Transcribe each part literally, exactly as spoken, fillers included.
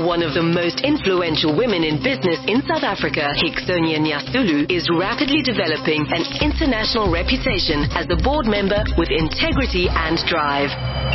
One of the most influential women in business in South Africa, Hixonia Nyasulu, is rapidly developing an international reputation as a board member with integrity and drive.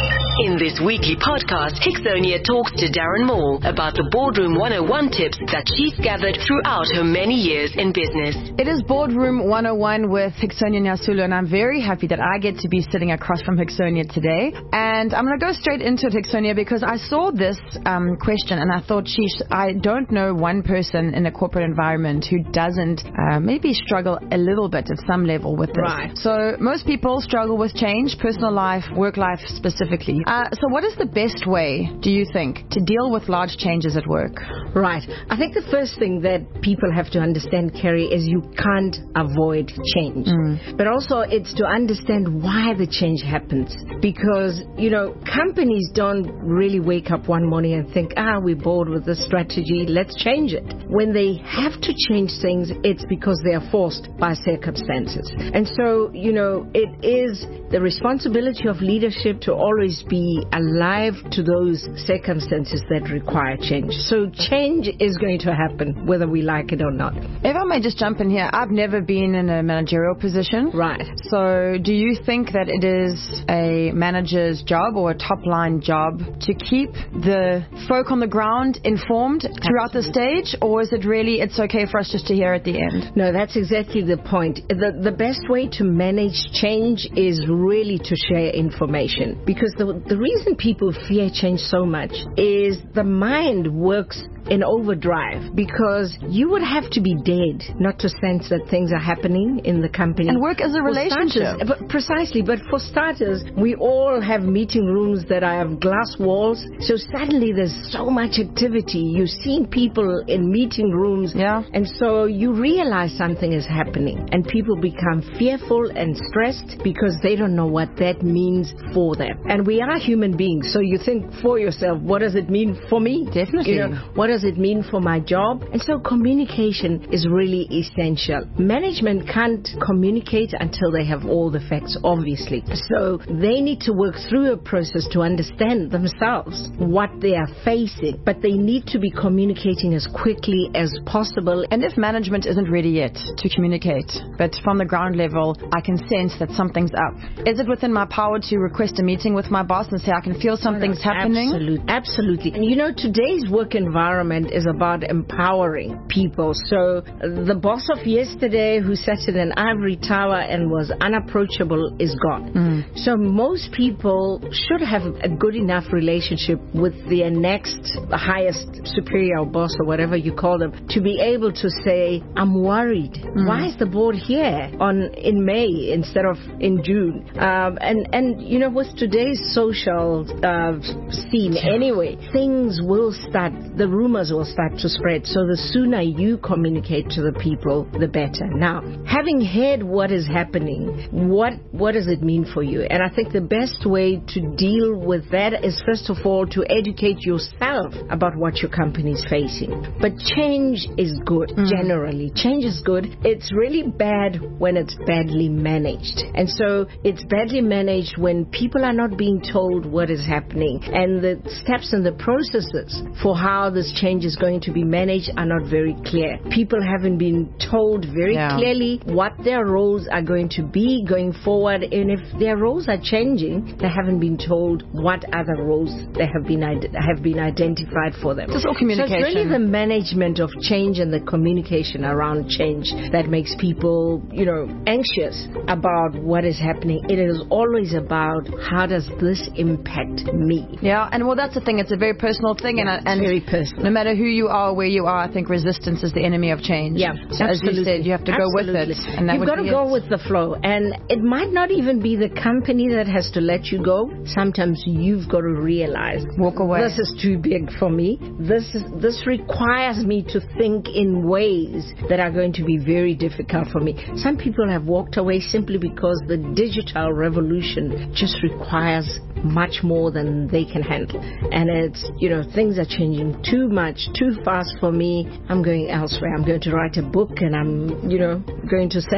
In this weekly podcast, Hixonia talks to Darren Moore about the Boardroom one oh one tips that she's gathered throughout her many years in business. It is Boardroom one oh one with Hixonia Nyasulu, and I'm very happy that I get to be sitting across from Hixonia today. And I'm going to go straight into it, Hixonia, because I saw this um, question and I thought, sheesh, I don't know one person in a corporate environment who doesn't uh, maybe struggle a little bit at some level with this. Right. So most people struggle with change, personal life, work life specifically. Uh, so what is the best way, do you think, to deal with large changes at work? Right. I think the first thing that people have to understand, Kerry, is you can't avoid change. Mm. But also it's to understand why the change happens. Because, you know, companies don't really wake up one morning and think, ah, we're bored with this strategy, let's change it. When they have to change things, it's because they are forced by circumstances. And so, you know, it is the responsibility of leadership to always be alive to those circumstances that require change. So change is going to happen whether we like it or not. If I may just jump in here, I've never been in a managerial position. Right. So do you think that it is a manager's job or a top-line job to keep the folk on the ground informed throughout Absolutely. the stage, or is it really it's okay for us just to hear at the end? No, that's exactly the point. The, the best way to manage change is really to share information, because the, the reason people fear change so much is the mind works in overdrive, because you would have to be dead not to sense that things are happening in the company. And work as a relationship. Starters, but precisely. But for starters, we all have meeting rooms that have glass walls. So suddenly there's so much activity. You're seeing people in meeting rooms. Yeah. And so you realize something is happening. And people become fearful and stressed because they don't know what that means for them. And we are human beings. So you think for yourself, what does it mean for me? Definitely. You know, what does it mean for my job? And so communication is really essential. Management can't communicate until they have all the facts, obviously. So they need to work through a process to understand themselves what they are facing, but they need to be communicating as quickly as possible. And if management isn't ready yet to communicate, but from the ground level, I can sense that something's up, is it within my power to request a meeting with my boss and say, I can feel something's no, no, happening? Absolutely. Absolutely. And you know, today's work environment is about empowering people. So the boss of yesterday who sat in an ivory tower and was unapproachable is gone. Mm. So most people should have a good enough relationship with their next highest superior boss or whatever you call them to be able to say, I'm worried. Mm. Why is the board here on in May instead of in June? Um, and, and, you know, with today's social uh, scene anyway, things will start, the rumors will start to spread. So the sooner you communicate to the people, the better. Now, having heard what is happening, what what does it mean for you? And I think the best way to deal with that is, first of all, to educate yourself about what your company is facing. But change is good, mm. generally. Change is good. It's really bad when it's badly managed. And so it's badly managed when people are not being told what is happening, and the steps and the processes for how this change is going to be managed are not very clear. People haven't been told very yeah. clearly what their roles are going to be going forward, and if their roles are changing, they haven't been told what other roles they have been have been identified for them. It's all communication. So it's really the management of change and the communication around change that makes people, you know, anxious about what is happening. It is always about, how does this impact me? Yeah, and well, that's the thing. It's a very personal thing, yeah, and, and very personal. No matter who you are, where you are, I think resistance is the enemy of change. Yeah, so absolutely. As you said, you have to go absolutely. with it. And that You've got to go it. with the flow, and it might not even be the company that has to let you go. Sometimes you've got to realize, walk away. This is too big for me. This is this requires me to think in ways that are going to be very difficult for me. Some people have walked away simply because the digital revolution just requires much more than they can handle, and it's, you know, things are changing too much, too fast for me. I'm going elsewhere. I'm going to write a book, and I'm, you know, going to set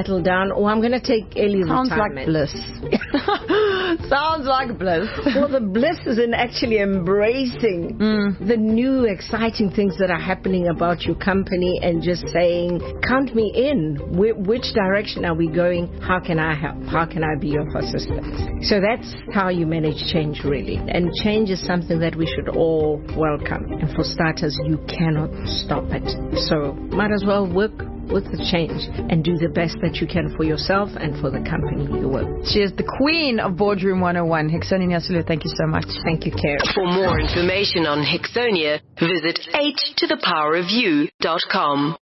settle down, or I'm going to take early Sounds retirement. like bliss. Sounds like bliss. Well, the bliss is in actually embracing mm. the new, exciting things that are happening about your company and just saying, count me in. Wh- which direction are we going? How can I help? How can I be of assistance? So that's how you manage change, really. And change is something that we should all welcome. And for starters, you cannot stop it. So might as well work with the change and do the best that you can for yourself and for the company you work. She is the queen of Boardroom one oh one. Hixonia Nyasulu, thank you so much. Thank you, Karen. For more information on Hixonia, visit h to the power of you dot com.